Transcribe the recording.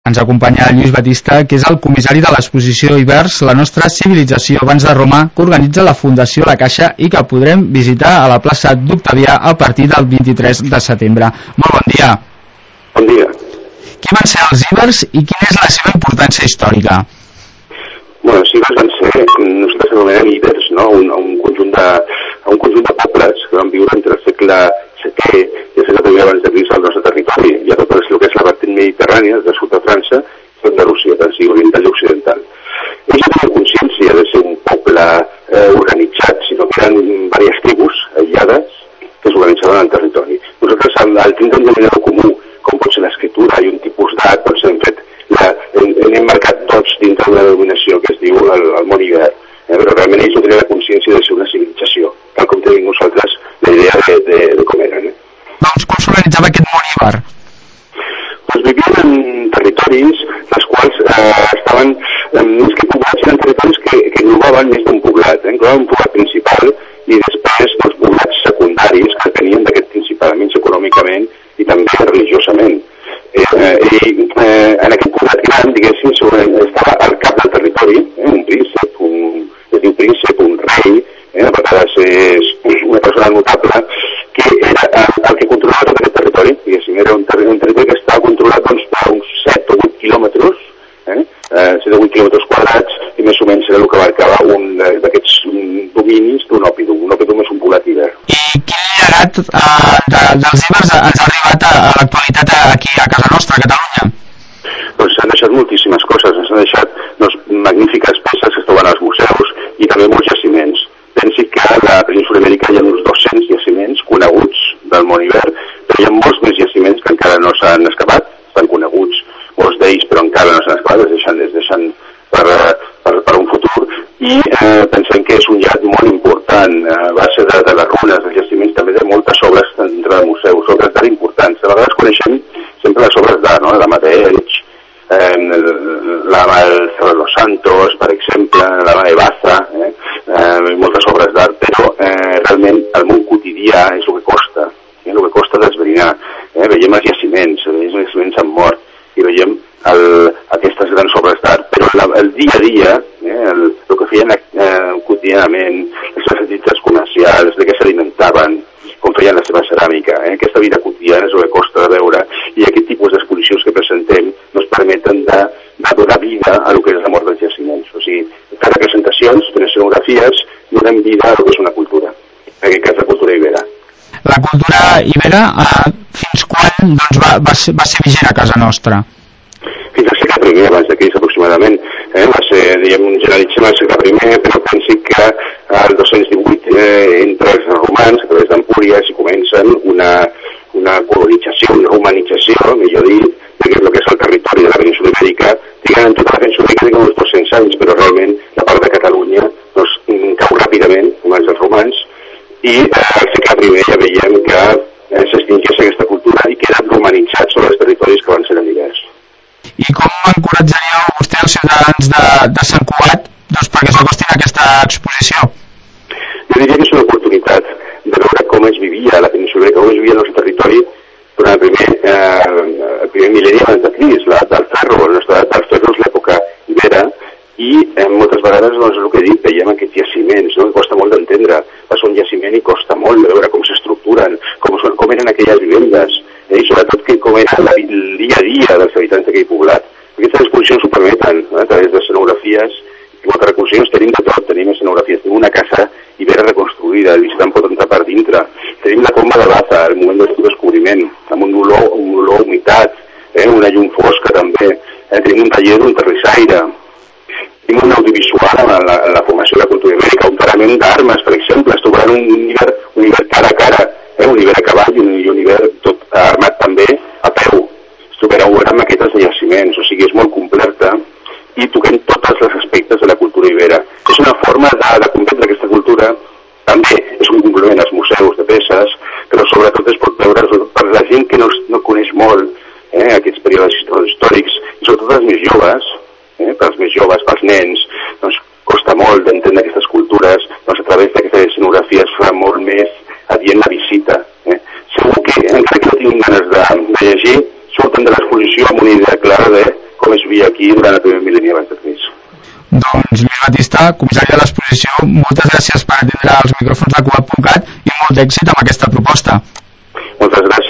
Ens acompanya Lluís Batista, que és el comissari de l'exposició Ibers, la nostra civilització abans de Roma, que organitza la Fundació La Caixa i que podrem visitar a la plaça d'Octavià a partir del 23 de setembre. Molt bon dia. Bon dia. Qui van ser els Ibers i quina és la seva importància històrica? Bueno, els Ibers van ser, nosaltres anomenem Ibers, no? un conjunt de pobles que van viure entre el segle VII i el segle I abans de Crist al nostre territori. Hi ha tot el que és la vertent mediterrània, del sud de França i de Rússia, tant sigui oriental i occidental. Ells no tenen consciència de ser un poble organitzat, sinó que eren diverses tribus aïllades que s'organitzaven en el territori. Nosaltres, al tindre un denominador comú, com pot ser l'escriptura i un tipus d'art, doncs hem marcat tots dintre una denominació que es diu el món Iber. Però realment ells no tenen la consciència de ser una civilització, tal com tenim nosaltres la idea de com eren. Doncs com s'organitzava aquest món Iber? Doncs vivien en territoris els quals estaven més que poblats, eren territoris que englobaven més d'un poblat. Englobaven un poblat principal i després doncs, poblats secundaris que tenien d'aquest principal, menys econòmicament i també religiosament. En aquest poblat gran, diguéssim, estava al cap del territori, un príncep, un rei, a vegades és una persona notable, que era el que controlava tot aquest territori, diguéssim, era un territori que estava controlat doncs, per uns 7 o 8 quilòmetres, 7 o 8 quilòmetres quadrats, i més o menys era el que abarcava un d'aquests dominis d'un òpidum. Un òpidum és un poblat Iber. I quin llegat dels Ibers ens ha arribat a l'actualitat aquí a casa nostra, a Catalunya? Doncs s'han deixat moltíssimes coses, s'han deixat magnífiques peces que es troben als museus i també molts jaciments. Pensi que a la península Ibèrica hi ha uns 200 jaciments coneguts del món Iber, però hi ha molts més jaciments que encara no s'han excavat, estan coneguts molts d'ells, però encara no s'han excavat, es deixen per un futur, i pensem que és un llac molt important, a base de les runes dels jaciments, també de moltes obres dintre del museu, obres d'art importants. A vegades coneixem sempre les obres d'art, no? La mà d'Elx, la mà del Cerro de los Santos, per exemple, la mà de Baza, moltes obres d'art, però realment el món quotidià és el que costa d'esbrinar. Veiem els jaciments han mort, i veiem aquestes grans obres d'art, però el dia a dia, el que feien quotidianament, les seves activitats comercials, de què s'alimentaven, com feien la seva ceràmica, aquesta vida quotidiana és el que costa de veure, i aquest tipus d'exposicions que presentem ens permeten de donar vida a el que és la mort dels jaciments. O sigui, cada presentacions, per escenografies, donem vida a el que és una cultura, en aquest cas la cultura ibera. La cultura ibera, fins quan va ser vigent a casa nostra? Fins al segle I, abans de Crist aproximadament. Va ser, generalitzem el segle I, però pensi que al 218 entre els romans, a través d'Empúries, i comencen una colonització, una romanització, millor dit, de el que és el territori de la península Ibèrica. En tota la península Ibèrica uns 200 anys, però realment la part de Catalunya cau ràpidament, com els romans, i al segle I ja veiem que s'extingeix aquesta cultura i queden romanitzats sobre els territoris que van ser ibers. I com encoratjaríeu vostè els ciutadans de Sant Cugat perquè s'acostin a aquesta exposició? Jo diria que és una oportunitat de veure com es vivia a la península Ibèrica, com es vivia el nostre territori durant el primer mil·lenni abans de Crist, l'edat del ferro. L'edat del ferro és l'època ibera, i moltes vegades, doncs, el que he dit, veiem aquests jaciments, no? Que costa molt d'entendre. Va ser un jaciment i costa molt de veure com s'estructuren, com eren aquelles vivendes, i sobretot com era el dia a dia dels habitants d'aquell poblat. Aquestes exposicions ho permeten, a través d'escenografies, i moltes exposicions tenim de tot, tenim escenografies, tenim una casa ibera reconstruïda, el visitant pot entrar per dintre, tenim la comba de Baza, el moment del seu descobriment, amb un olor humitat, una llum fosca també, tenim un taller d'un terrissaire, tenim un audiovisual en la formació de la cultura ibèrica, un parament d'armes, per exemple, es trobaran un Iber cara a cara, un Iber a cavall i un Iber tot armat també a peu. Es trobarà una maquetes de jaciments, o sigui, és molt completa i toquem tots els aspectes de la cultura ibera. És una forma de comprendre aquesta cultura, també és un complement als museus de peces, però sobretot es pot veure per la gent que no coneix molt aquests períodes històrics, i sobretot els més joves, pels nens, doncs costa molt d'entendre aquestes cultures, doncs a través d'aquestes escenografies fa molt més adient la visita. Segur que, encara que no tinguin ganes de llegir, surten de l'exposició amb una idea clara de aquí durant el primer mil·lenni abans de Crist. Doncs, Lluís Batista, comissari de l'exposició, moltes gràcies per atendre els micròfons de Cugat.cat i molt d'èxit amb aquesta proposta. Moltes gràcies.